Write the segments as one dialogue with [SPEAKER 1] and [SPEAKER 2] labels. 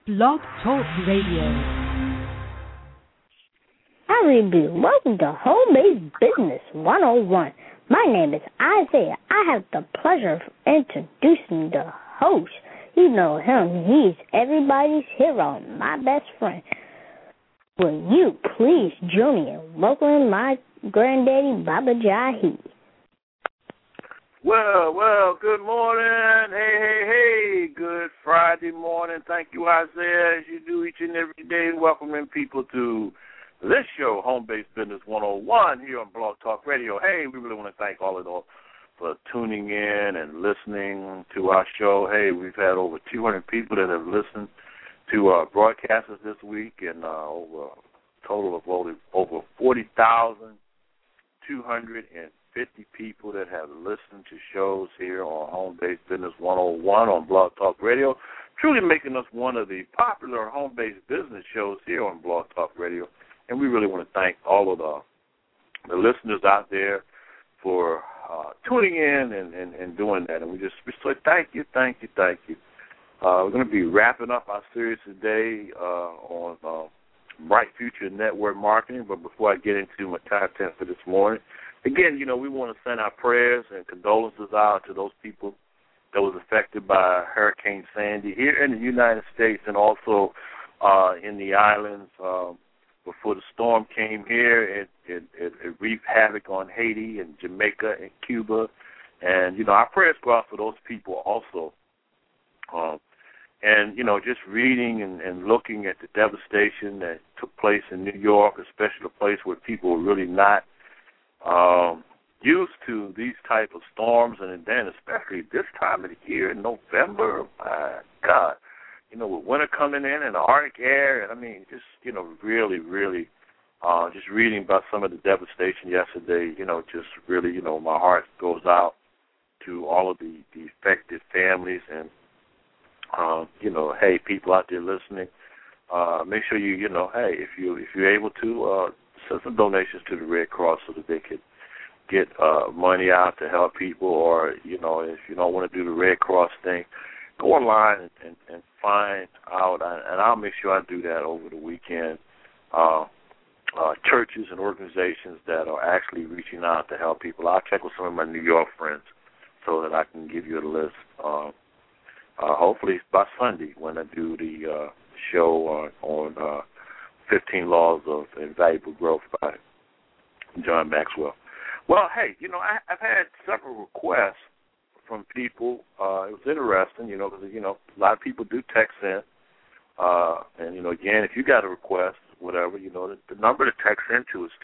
[SPEAKER 1] Blog Talk Radio.
[SPEAKER 2] Howdy, welcome to Home-Based Business 101. My name is Isaiah. I have the pleasure of introducing the host. You know him. He's everybody's hero, my best friend. Will you please join me in welcoming my granddaddy, Baba Jahi?
[SPEAKER 3] Well, good morning. Hey, good Friday morning. Thank you, Isaiah, as you do each and every day, welcoming people to this show, Home-Based Business 101, here on Blog Talk Radio. Hey, we really want to thank all of you for tuning in and listening to our show. Hey, we've had over 200 people that have listened to our broadcasts this week, and over a total of over 40,250 people that have listened to shows here on Home-Based Business 101 on Blog Talk Radio, truly making us one of the popular home-based business shows here on Blog Talk Radio. And we really want to thank all of the listeners out there for tuning in and doing that. And we say thank you. We're going to be wrapping up our series today on Bright Future Network Marketing. But before I get into my content for this morning, again, we want to send our prayers and condolences out to those people that was affected by Hurricane Sandy here in the United States and also in the islands. Before the storm came here, it wreaked havoc on Haiti and Jamaica and Cuba. And, our prayers go out for those people also. And, just reading and looking at the devastation that took place in New York, especially a place where people were really not used to these type of storms, and then especially this time of the year in November, my God. With winter coming in and the Arctic air, and just, really, just reading about some of the devastation yesterday, just really, my heart goes out to all of the affected families and, hey, people out there listening, make sure hey, if you're able to, send some donations to the Red Cross so that they could get money out to help people, or, if you don't want to do the Red Cross thing, go online and find out, and I'll make sure I do that over the weekend, churches and organizations that are actually reaching out to help people. I'll check with some of my New York friends so that I can give you a list. Hopefully by Sunday when I do the show on 15 Laws of Invaluable Growth by John Maxwell. Well, hey, I've had several requests from people. It was interesting, because, a lot of people do text in. And, again, if you got a request, whatever, the number to text into is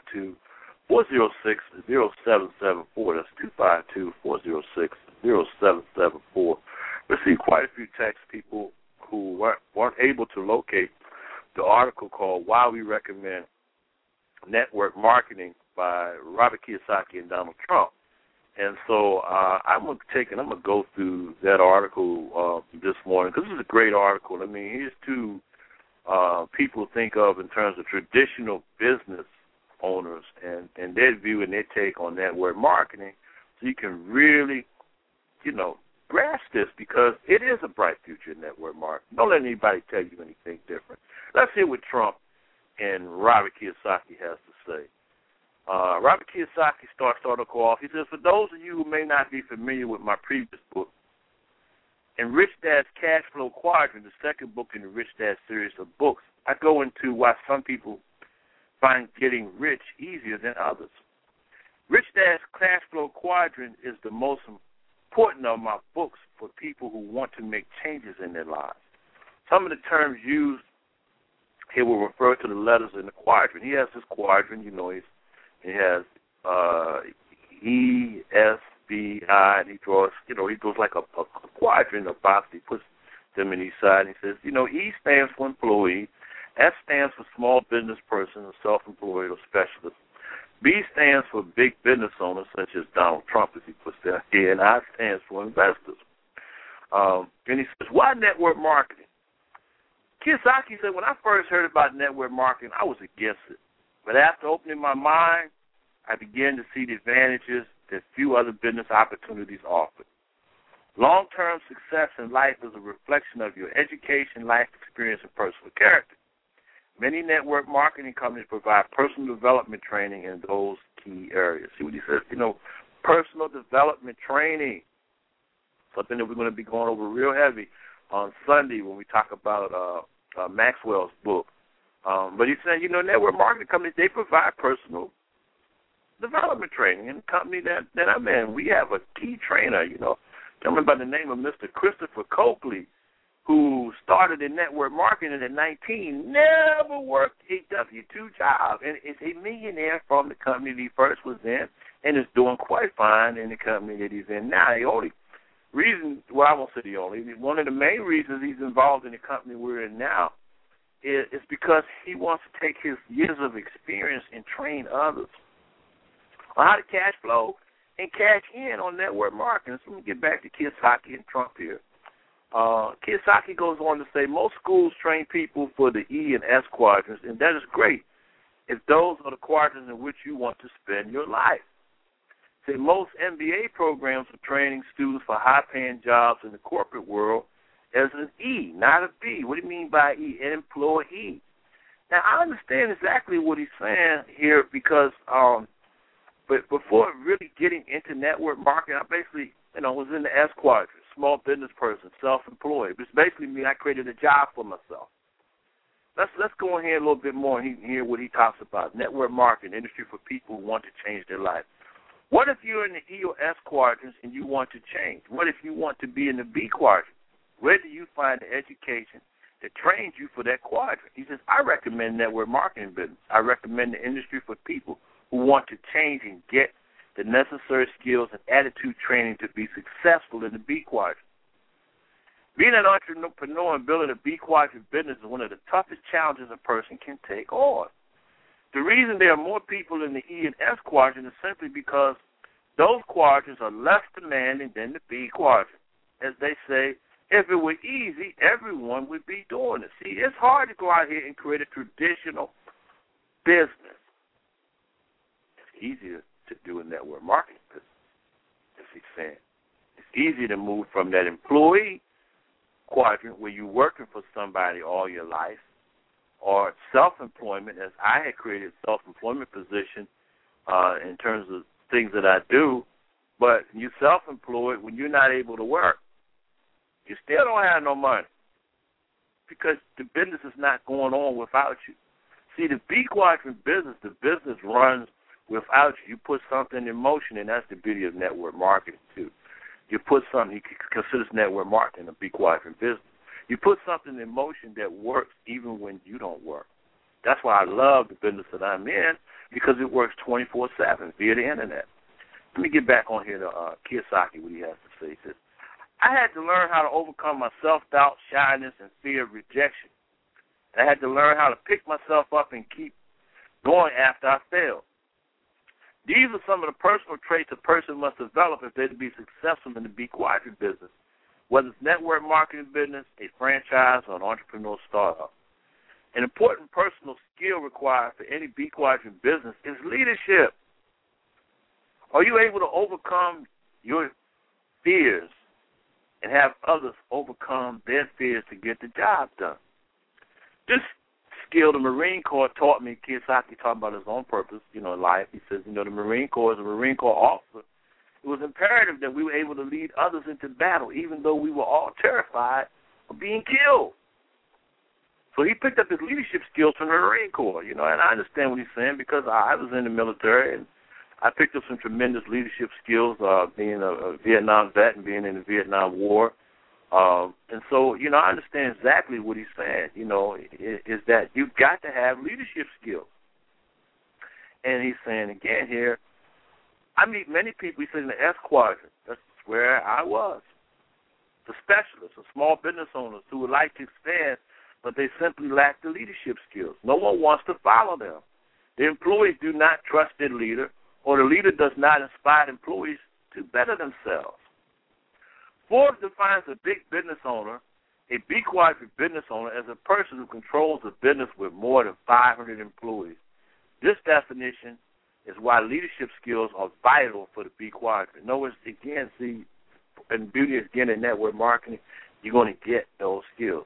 [SPEAKER 3] 252-406-0774. That's 252-406-0774. Received quite a few texts, people who weren't able to locate the article called Why We Recommend Network Marketing by Robert Kiyosaki and Donald Trump. And so I'm going to go through that article this morning, because this is a great article. Here's two people think of in terms of traditional business owners and their view and their take on network marketing, so you can really, grasp this, because it is a bright future in network marketing. Don't let anybody tell you anything different. Let's hear what Trump and Robert Kiyosaki has to say. Robert Kiyosaki starts the article off. He says, for those of you who may not be familiar with my previous book, in Rich Dad's Cash Flow Quadrant, the second book in the Rich Dad series of books, I go into why some people find getting rich easier than others. Rich Dad's Cash Flow Quadrant is the most important of my books for people who want to make changes in their lives. Some of the terms used here will refer to the letters in the quadrant. He has this quadrant, he has E, S, B, I, and he draws like a quadrant of box. He puts them in each side, and he says, E stands for employee, S stands for small business person, self-employed or specialist. B stands for big business owners, such as Donald Trump, as he puts that here, and I stands for investors. And he says, why network marketing? Kiyosaki said, when I first heard about network marketing, I was against it. But after opening my mind, I began to see the advantages that few other business opportunities offered. Long-term success in life is a reflection of your education, life experience, and personal character. Many network marketing companies provide personal development training in those key areas. See what he says? Personal development training, something that we're going to be going over real heavy on Sunday when we talk about Maxwell's book. But he's saying, network marketing companies, they provide personal development training. In the company that I'm in, we have a key trainer, gentleman by the name of Mr. Christopher Coakley, who started in network marketing at 19, never worked a W-2 job, and is a millionaire from the company that he first was in, and is doing quite fine in the company that he's in now. The only reason, well, I won't say the only, one of the main reasons he's involved in the company we're in now is because he wants to take his years of experience and train others on how to cash flow and cash in on network marketing. So let me get back to Kiyosaki and Trump here. Kiyosaki goes on to say, most schools train people for the E and S quadrants, and that is great if those are the quadrants in which you want to spend your life. Say most MBA programs are training students for high-paying jobs in the corporate world as an E, not a B. What do you mean by E? An employee. Now, I understand exactly what he's saying here because but before really getting into network marketing, I basically, was in the S quadrant, small business person, self-employed. It's basically me. I created a job for myself. Let's go in here a little bit more and hear what he talks about. Network marketing, industry for people who want to change their life. What if you're in the E or S quadrants and you want to change? What if you want to be in the B quadrant? Where do you find the education that trains you for that quadrant? He says, I recommend network marketing business. I recommend the industry for people who want to change and get the necessary skills and attitude training to be successful in the B quadrant. Being an entrepreneur and building a B quadrant business is one of the toughest challenges a person can take on. The reason there are more people in the E and S quadrant is simply because those quadrants are less demanding than the B quadrant. As they say, if it were easy, everyone would be doing it. See, it's hard to go out here and create a traditional business. It's easier to do a network marketing business, as he's saying. It's easier to move from that employee quadrant where you're working for somebody all your life, or self-employment, as I had created self-employment position in terms of things that I do, but you're self-employed when you're not able to work. You still don't have no money because the business is not going on without you. See, the B quadrant business, the business runs without you. You put something in motion, and that's the beauty of network marketing, too. You put something, you consider network marketing a B quadrant business. You put something in motion that works even when you don't work. That's why I love the business that I'm in, because it works 24/7 via the Internet. Let me get back on here to Kiyosaki, what he has to say. He says, I had to learn how to overcome my self-doubt, shyness, and fear of rejection. I had to learn how to pick myself up and keep going after I failed. These are some of the personal traits a person must develop if they're to be successful in the B quadrant business, whether it's network marketing business, a franchise, or an entrepreneurial startup. An important personal skill required for any B quadrant business is leadership. Are you able to overcome your fears and have others overcome their fears to get the job done? This skill the Marine Corps taught me. Kiyosaki talking about his own purpose, in life. He says, the Marine Corps, as a Marine Corps officer, it was imperative that we were able to lead others into battle, even though we were all terrified of being killed. So he picked up his leadership skills from the Marine Corps, and I understand what he's saying because I was in the military and I picked up some tremendous leadership skills being a Vietnam vet and being in the Vietnam War. And so, I understand exactly what he's saying, is that you've got to have leadership skills. And he's saying again here, I meet many people, he said, in the S quadrant. That's where I was. The specialists, the small business owners who would like to expand, but they simply lack the leadership skills. No one wants to follow them. The employees do not trust their leader, or the leader does not inspire employees to better themselves. Forbes defines a big business owner, a B quadrant business owner, as a person who controls a business with more than 500 employees. This definition is why leadership skills are vital for the B quadrant. In other words, again, see, and beauty is again in network marketing, you're going to get those skills.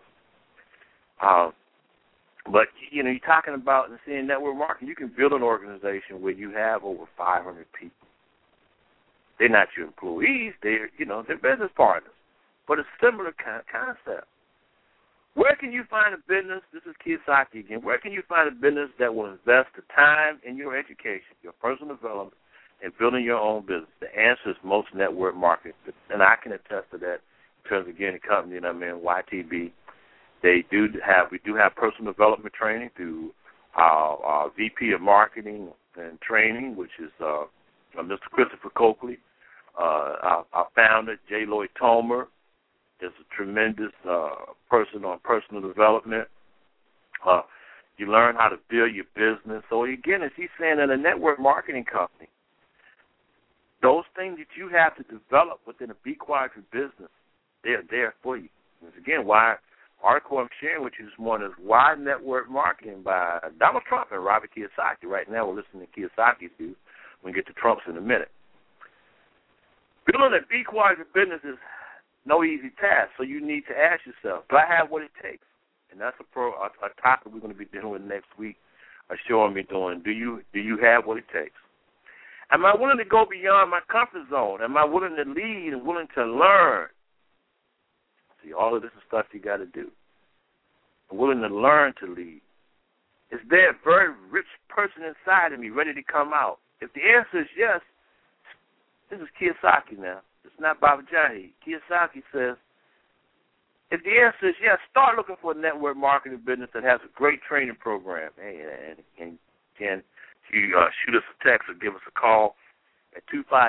[SPEAKER 3] But, you know, you're talking about and seeing network marketing, you can build an organization where you have over 500 people. They're not your employees. They're business partners. But it's a similar kind of concept. Where can you find a business? This is Kiyosaki again. Where can you find a business that will invest the time in your education, your personal development, and building your own business? The answer is most network marketing. And I can attest to that in terms of, again, the company that I'm in, YTB. We do have personal development training through our VP of Marketing and Training, which is Mr. Christopher Coakley. Our founder, J. Lloyd Tomer, is a tremendous person on personal development. You learn how to build your business. So, again, as he's saying, in a network marketing company, those things that you have to develop within a B Quadrant business, they're there for you. And again, why article I'm sharing with you this morning is Why Network Marketing by Donald Trump and Robert Kiyosaki. Right now we're listening to Kiyosaki's view. We'll get to Trump's in a minute. Building a B Quadrant business is no easy task, so you need to ask yourself, do I have what it takes? And that's a topic we're going to be dealing with next week, a show I'm doing. Do you have what it takes? Am I willing to go beyond my comfort zone? Am I willing to lead and willing to learn? See, all of this is stuff you got to do. I'm willing to learn to lead. Is there a very rich person inside of me ready to come out? If the answer is yes, this is Kiyosaki now. It's not Baba Jahi. Kiyosaki says, if the answer is yes, start looking for a network marketing business that has a great training program. And can you shoot us a text or give us a call at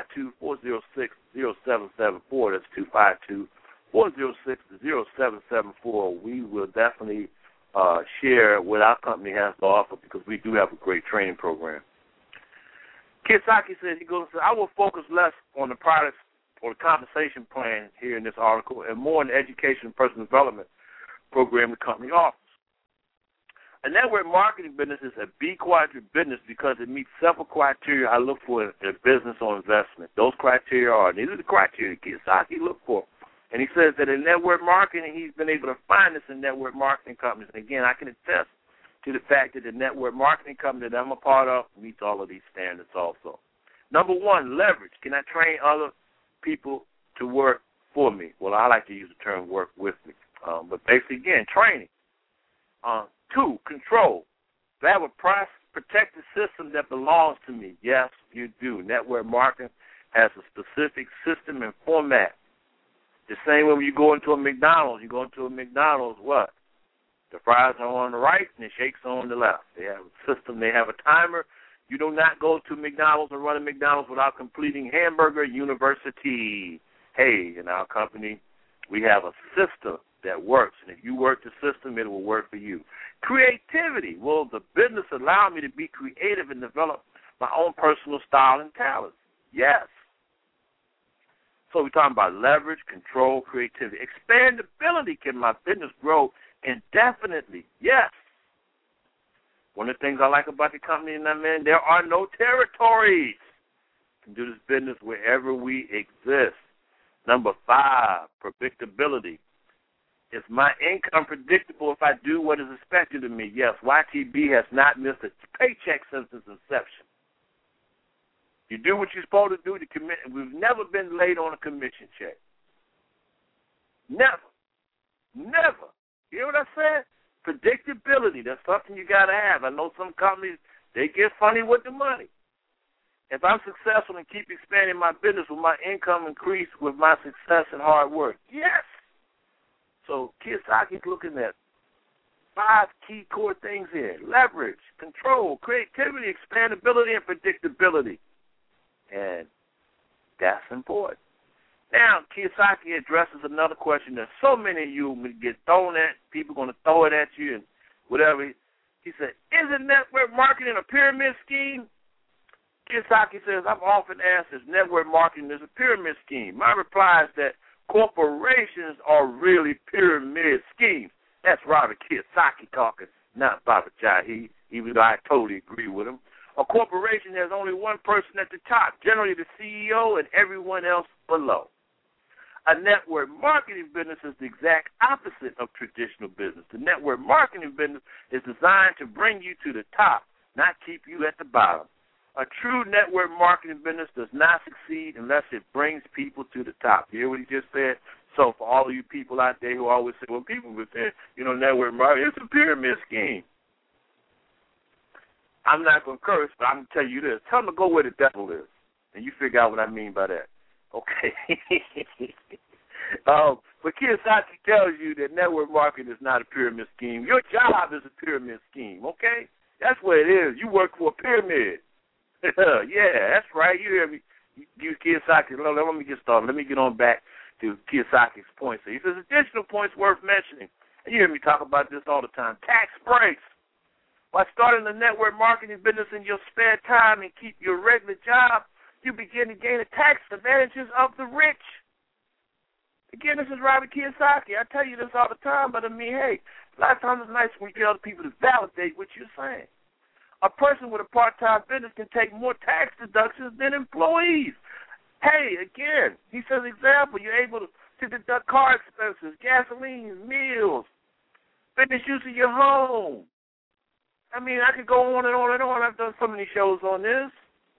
[SPEAKER 3] 252-406-0774. That's 252-406-0774. We will definitely share what our company has to offer because we do have a great training program. Kiyosaki says, I will focus less on the products or the compensation plan here in this article and more on the education and personal development program the company offers. A network marketing business is a B Quadrant business because it meets several criteria I look for in a business or investment. Those criteria are, these are the criteria Kiyosaki looked for. And he says that in network marketing, he's been able to find this in network marketing companies. And again, I can attest to the fact that the network marketing company that I'm a part of meets all of these standards also. Number one, leverage. Can I train other people to work for me? Well, I like to use the term work with me. But basically, again, training. Two, control. Do I have a protected system that belongs to me? Yes, you do. Network marketing has a specific system and format. The same way when you go into a McDonald's. You go into a McDonald's, what? The fries are on the right and the shakes are on the left. They have a system. They have a timer. You do not go to McDonald's or run a McDonald's without completing Hamburger University. Hey, in our company, we have a system that works. And if you work the system, it will work for you. Creativity. Will the business allow me to be creative and develop my own personal style and talents? Yes. So we're talking about leverage, control, creativity. Expandability. Can my business grow indefinitely? Yes. One of the things I like about the company and I'm in, there are no territories. We can do this business wherever we exist. Number 5, predictability. Is my income predictable if I do what is expected of me? Yes, YTB has not missed a paycheck since its inception. You do what you're supposed to do to commit. We've never been late on a commission check. Never. Never. You hear what I said? Predictability. That's something you got to have. I know some companies, they get funny with the money. If I'm successful and keep expanding my business, will my income increase with my success and hard work? Yes. So Kiyosaki's looking at 5 key core things here. Leverage, control, creativity, expandability, and predictability. And that's important. Now, Kiyosaki addresses another question that so many of you will get thrown at. People are going to throw it at you and whatever. He said, isn't network marketing a pyramid scheme? Kiyosaki says, I'm often asked if network marketing is a pyramid scheme. My reply is that corporations are really pyramid schemes. That's Robert Kiyosaki talking, not Baba Jahi, even though I totally agree with him. A corporation has only one person at the top, generally the CEO, and everyone else below. A network marketing business is the exact opposite of traditional business. The network marketing business is designed to bring you to the top, not keep you at the bottom. A true network marketing business does not succeed unless it brings people to the top. You hear what he just said? So for all of you people out there who always say, well, people within, network marketing, it's a pyramid scheme. I'm not going to curse, but I'm going to tell you this. Tell them to go where the devil is, and you figure out what I mean by that. Okay. But Kiyosaki tells you that network marketing is not a pyramid scheme. Your job is a pyramid scheme, okay? That's what it is. You work for a pyramid. Yeah, that's right. You hear me? You Kiyosaki. Let me get started. Let me get on back to Kiyosaki's points. So he says additional points worth mentioning. And you hear me talk about this all the time. Tax breaks. By starting a network marketing business in your spare time and keep your regular job, you begin to gain the tax advantages of the rich. Again, this is Robert Kiyosaki. I tell you this all the time, but hey, a lot of times it's nice when you get other people to validate what you're saying. A person with a part-time business can take more tax deductions than employees. Hey, again, he says, example, you're able to deduct car expenses, gasoline, meals, fitness use of your home. I could go on and on and on. I've done so many shows on this.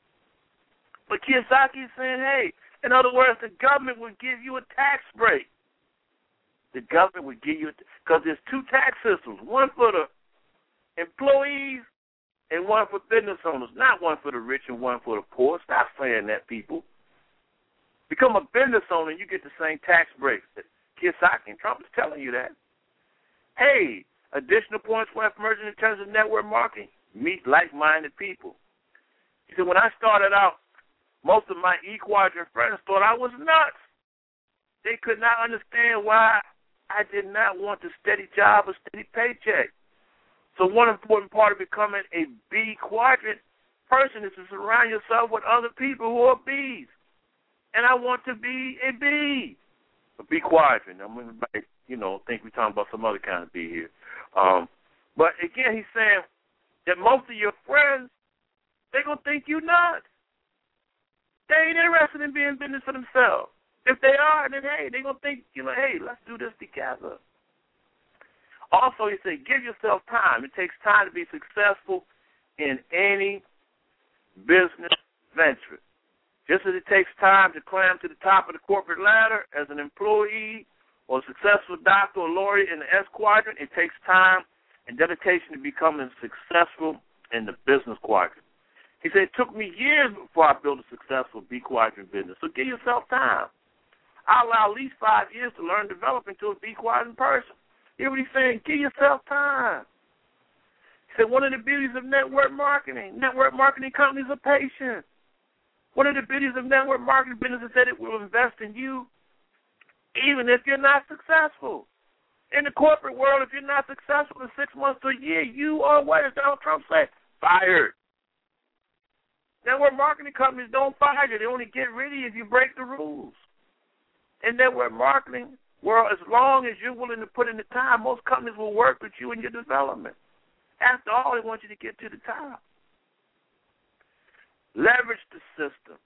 [SPEAKER 3] But Kiyosaki is saying, hey, in other words, the government would give you a tax break. The government would give you, because there's two tax systems, one for the employees and one for business owners, not one for the rich and one for the poor. Stop saying that, people. Become a business owner and you get the same tax breaks. Kiyosaki and Trump is telling you that. Hey, additional points worth merging in terms of network marketing. Meet like-minded people. He said, when I started out, most of my E-Quadrant friends thought I was nuts. They could not understand why I did not want a steady job, a steady paycheck. So one important part of becoming a B-Quadrant person is to surround yourself with other people who are Bs. And I want to be a B. A B-Quadrant. I'm going to, think we're talking about some other kind of B here. But again, he's saying that most of your friends, they're going to think you're nuts. They ain't interested in being in business for themselves. If they are, then, hey, they're going to think, hey, let's do this together. Also, he said, give yourself time. It takes time to be successful in any business venture. Just as it takes time to climb to the top of the corporate ladder as an employee or a successful doctor or lawyer in the S quadrant, it takes time and dedication to becoming successful in the business quadrant. He said, it took me years before I built a successful B quadrant business. So give yourself time. I allow at least 5 years to learn and develop into a B quadrant person. Hear what he's saying? Give yourself time. He said, one of the beauties of network marketing companies are patient. One of the beauties of network marketing business is that it will invest in you even if you're not successful. In the corporate world, if you're not successful in 6 months to a year, you are, what does Donald Trump say? Fired. Network marketing companies don't fire you. They only get rid of you if you break the rules. In network marketing world, as long as you're willing to put in the time, most companies will work with you in your development. After all, they want you to get to the top. Leverage the system.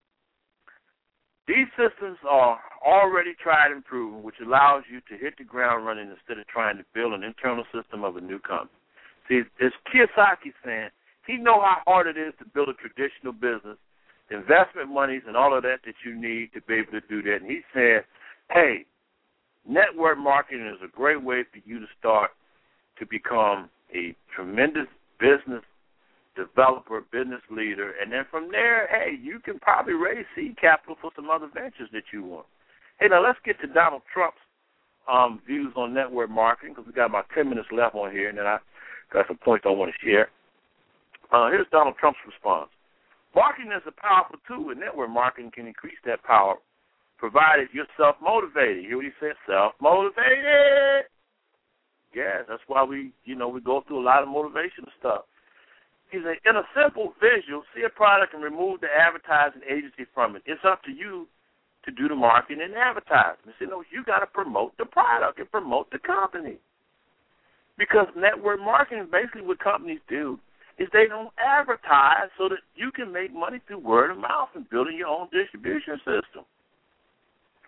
[SPEAKER 3] These systems are already tried and proven, which allows you to hit the ground running instead of trying to build an internal system of a new company. See, as Kiyosaki saying, he know how hard it is to build a traditional business, the investment monies and all of that you need to be able to do that. And he said, hey, network marketing is a great way for you to start to become a tremendous business developer, business leader, and then from there, hey, you can probably raise seed capital for some other ventures that you want. Hey, now let's get to Donald Trump's views on network marketing, because we got about 10 minutes left on here, and then I got some points I want to share. Here's Donald Trump's response. Marketing is a powerful tool, and network marketing can increase that power, provided you're self-motivated. You hear what he said? Self-motivated. Yes, that's why we go through a lot of motivational stuff. He said, in a simple visual, see a product and remove the advertising agency from it. It's up to you to do the marketing and advertising. You got to promote the product and promote the company. Because network marketing, basically what companies do, is they don't advertise so that you can make money through word of mouth and building your own distribution system.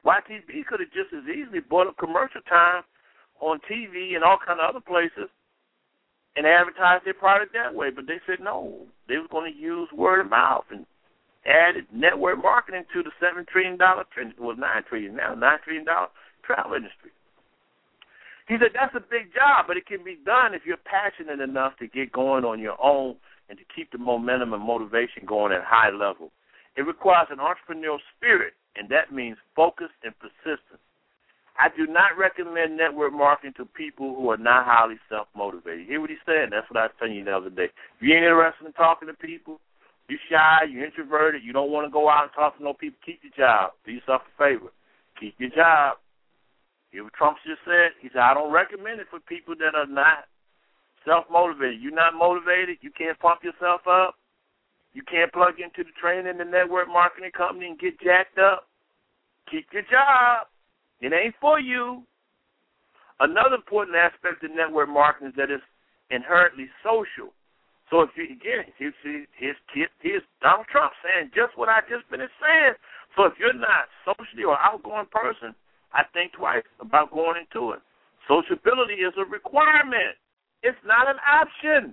[SPEAKER 3] YTV could have just as easily bought up commercial time on TV and all kind of other places and advertised their product that way. But they said no. They were going to use word of mouth and added network marketing to the $7 trillion, well, $9 trillion now, $9 trillion travel industry. He said that's a big job, but it can be done if you're passionate enough to get going on your own and to keep the momentum and motivation going at a high level. It requires an entrepreneurial spirit, and that means focus and persistence. I do not recommend network marketing to people who are not highly self-motivated. You hear what he's saying? That's what I was telling you the other day. If you ain't interested in talking to people, you're shy, you're introverted, you don't want to go out and talk to no people, keep your job. Do yourself a favor. Keep your job. You hear what Trump just said? He said, I don't recommend it for people that are not self-motivated. You're not motivated, you can't pump yourself up, you can't plug into the training and the network marketing company and get jacked up. Keep your job. It ain't for you. Another important aspect of network marketing is that it's inherently social. So if you, again, here's Donald Trump saying just what I just finished saying. So if you're not socially or outgoing person, I think twice about going into it. Sociability is a requirement. It's not an option.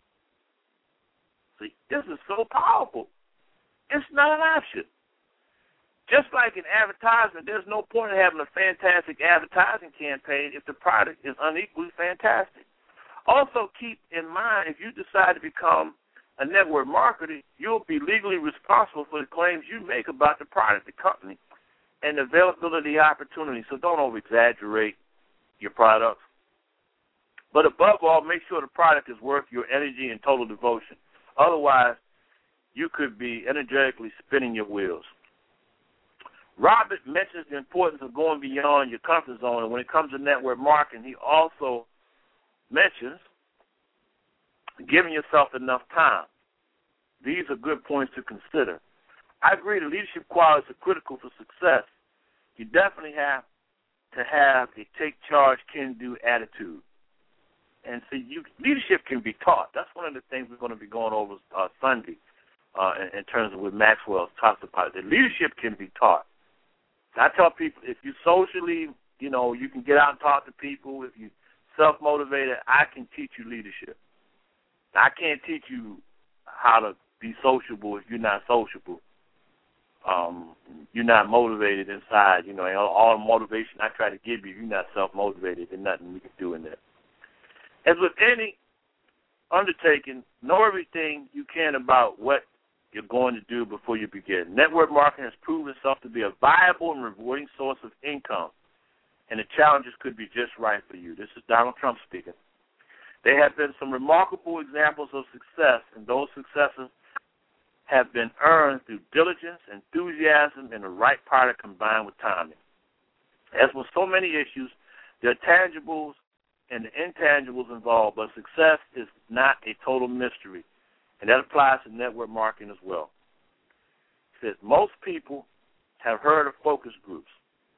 [SPEAKER 3] See, this is so powerful. It's not an option. Just like in advertisement, there's no point in having a fantastic advertising campaign if the product is unequally fantastic. Also, keep in mind, if you decide to become a network marketer, you'll be legally responsible for the claims you make about the product, the company, and the availability of opportunity. So don't over-exaggerate your products. But above all, make sure the product is worth your energy and total devotion. Otherwise, you could be energetically spinning your wheels. Robert mentions the importance of going beyond your comfort zone, and when it comes to network marketing, he also mentions giving yourself enough time. These are good points to consider. I agree that leadership qualities are critical for success. You definitely have to have a take-charge, can-do attitude. And see, leadership can be taught. That's one of the things we're going to be going over Sunday in terms of what Maxwell talks about. That leadership can be taught. I tell people, if you socially, you can get out and talk to people. If you're self-motivated, I can teach you leadership. I can't teach you how to be sociable if you're not sociable. You're not motivated inside. All the motivation I try to give you, you're not self-motivated. There's nothing we can do in that. As with any undertaking, know everything you can about what you're going to do before you begin. Network marketing has proven itself to be a viable and rewarding source of income, and the challenges could be just right for you. This is Donald Trump speaking. There have been some remarkable examples of success, and those successes have been earned through diligence, enthusiasm, and the right product combined with timing. As with so many issues, there are tangibles and the intangibles involved, but success is not a total mystery, and that applies to network marketing as well. It says most people have heard of focus groups,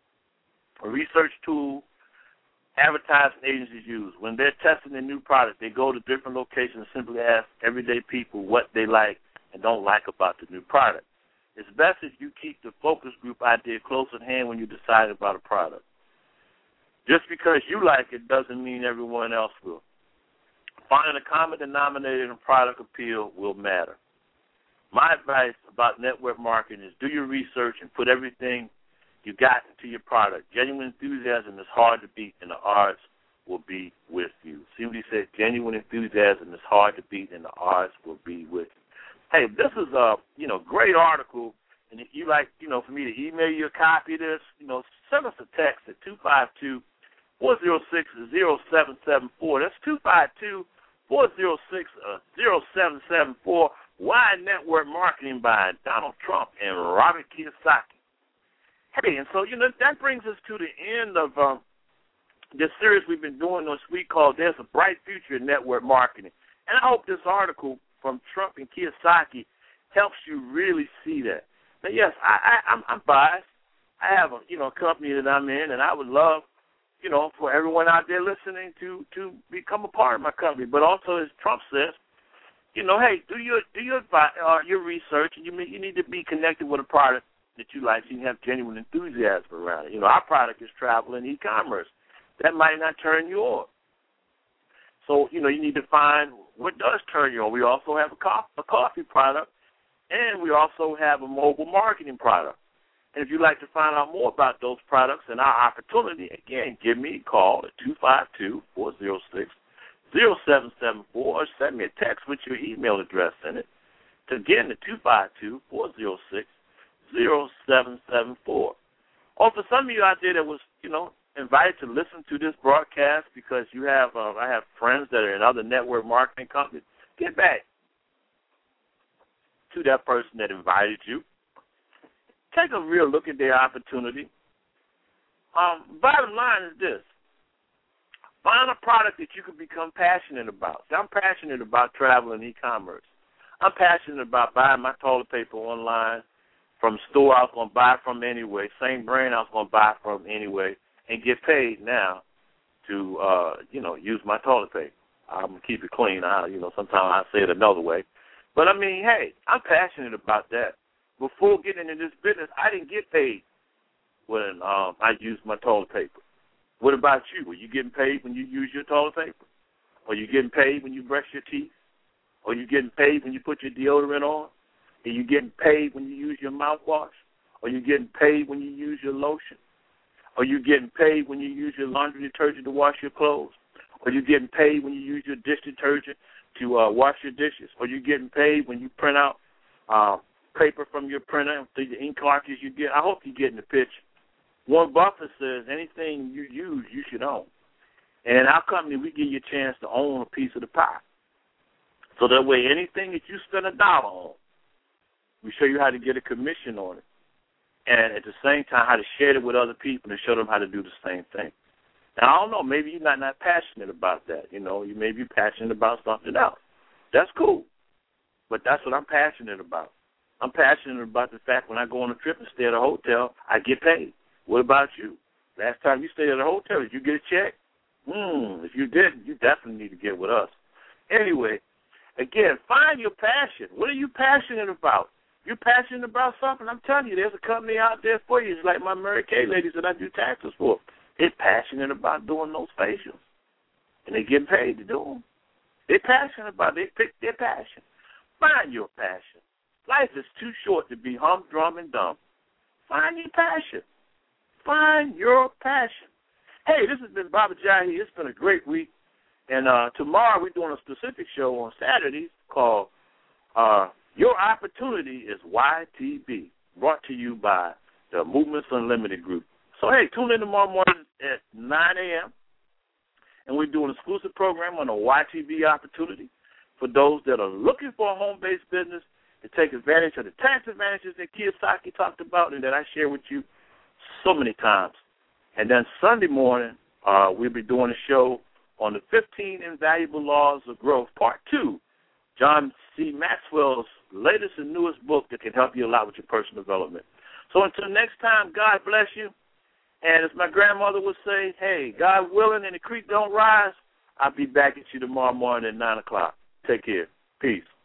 [SPEAKER 3] a research tool advertising agencies use. When they're testing a new product, they go to different locations and simply ask everyday people what they like and don't like about the new product. It's best if you keep the focus group idea close at hand when you decide about a product. Just because you like it doesn't mean everyone else will. Finding a common denominator in product appeal will matter. My advice about network marketing is do your research and put everything you got into your product. Genuine enthusiasm is hard to beat, and the odds will be with you. See what he said? Genuine enthusiasm is hard to beat, and the odds will be with you. Hey, this is a great article, and if you like, for me to email you a copy of this, send us a text at 252-406-0774. That's 252-406-0774. Why Network Marketing by Donald Trump and Robert Kiyosaki. Hey, and so, that brings us to the end of this series we've been doing this week called There's a Bright Future in Network Marketing. And I hope this article from Trump and Kiyosaki helps you really see that. Now, yes, I'm biased. I have a company that I'm in, and I would love, for everyone out there listening to become a part of my company. But also, as Trump says, hey, do your research, and you need to be connected with a product that you like, so you can have genuine enthusiasm around it. You know, our product is travel and e-commerce. That might not turn you on. So, you know, you need to find what does turn you on. We also have a coffee product, and we also have a mobile marketing product. And if you'd like to find out more about those products and our opportunity, again, give me a call at 252-406-0774 or send me a text with your email address in it. Again, at 252-406-0774. Or for some of you out there that was, you know, invited to listen to this broadcast because you have, I have friends that are in other network marketing companies, get back to that person that invited you. Take a real look at their opportunity. Bottom line is this. Find a product that you can become passionate about. See, I'm passionate about travel and e-commerce. I'm passionate about buying my toilet paper online from a store I was going to buy from anyway, same brand I was going to buy from anyway, and get paid now to, use my toilet paper. I'm going to keep it clean. Sometimes I say it another way. But, I mean, hey, I'm passionate about that. Before getting into this business, I didn't get paid when I used my toilet paper. What about you? Are you getting paid when you use your toilet paper? Are you getting paid when you brush your teeth? Are you getting paid when you put your deodorant on? Are you getting paid when you use your mouthwash? Are you getting paid when you use your lotion? Are you getting paid when you use your laundry detergent to wash your clothes? Are you getting paid when you use your dish detergent to wash your dishes? Are you getting paid when you print out paper from your printer, the ink cartridge you get? I hope you're getting the picture. Warren Buffett says anything you use, you should own. And in our company, we give you a chance to own a piece of the pie. So that way, anything that you spend $1 on, we show you how to get a commission on it. And at the same time, how to share it with other people and show them how to do the same thing. Now, I don't know, maybe you're not passionate about that. You know, you may be passionate about something else. That's cool. But that's what I'm passionate about. I'm passionate about the fact when I go on a trip and stay at a hotel, I get paid. What about you? Last time you stayed at a hotel, did you get a check? If you didn't, you definitely need to get with us. Anyway, again, find your passion. What are you passionate about? You're passionate about something, I'm telling you, there's a company out there for you. It's like my Mary Kay ladies that I do taxes for. They're passionate about doing those facials, and they get paid to do them. They're passionate about it. They pick their passion. Find your passion. Life is too short to be humdrum and dumb. Find your passion. Find your passion. Hey, this has been Baba Jahi. It's been a great week. And tomorrow we're doing a specific show on Saturdays called Your Opportunity is YTB, brought to you by the Movements Unlimited Group. So, hey, tune in tomorrow morning at 9 a.m., and we're doing an exclusive program on a YTB opportunity for those that are looking for a home-based business to take advantage of the tax advantages that Kiyosaki talked about and that I share with you so many times. And then Sunday morning, we'll be doing a show on the 15 Invaluable Laws of Growth, Part 2, John C. Maxwell's latest and newest book that can help you a lot with your personal development. So until next time, God bless you. And as my grandmother would say, hey, God willing and the creek don't rise, I'll be back at you tomorrow morning at 9 o'clock. Take care. Peace.